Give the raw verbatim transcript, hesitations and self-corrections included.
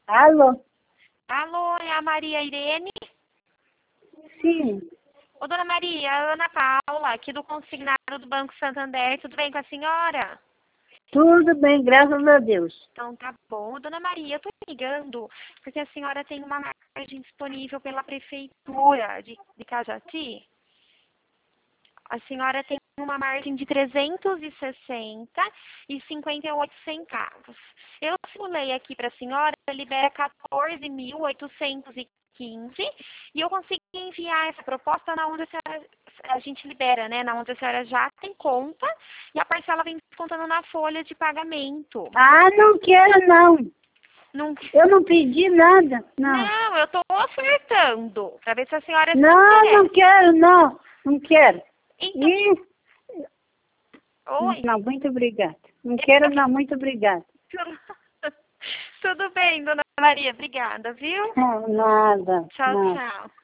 Alô? Alô, é a Maria Irene? Sim. Ô, dona Maria, a Ana Paula, aqui do consignado do Banco Santander, tudo bem com a senhora? Tudo bem, graças a Deus. Então tá bom. Dona Maria, eu tô ligando porque a senhora tem uma margem disponível pela prefeitura de, de Cajati. A senhora tem uma margem de trezentos e sessenta e cinquenta e oito centavos. Eu simulei aqui para a senhora, libera quatorze mil oitocentos e quinze e eu consegui enviar essa proposta na onde a, senhora, a gente libera, né? Na onde a senhora já tem conta e a parcela vem descontando na folha de pagamento. Ah, não quero não. Não, Eu não pedi nada, não. não eu estou ofertando para ver se a senhora se Não, interessa. não quero não. Não quero. Então, E... oi. Não, muito obrigada. Não quero não, muito obrigada. Tudo bem, dona Maria. Obrigada, viu? Não, nada, Tchau, não. tchau.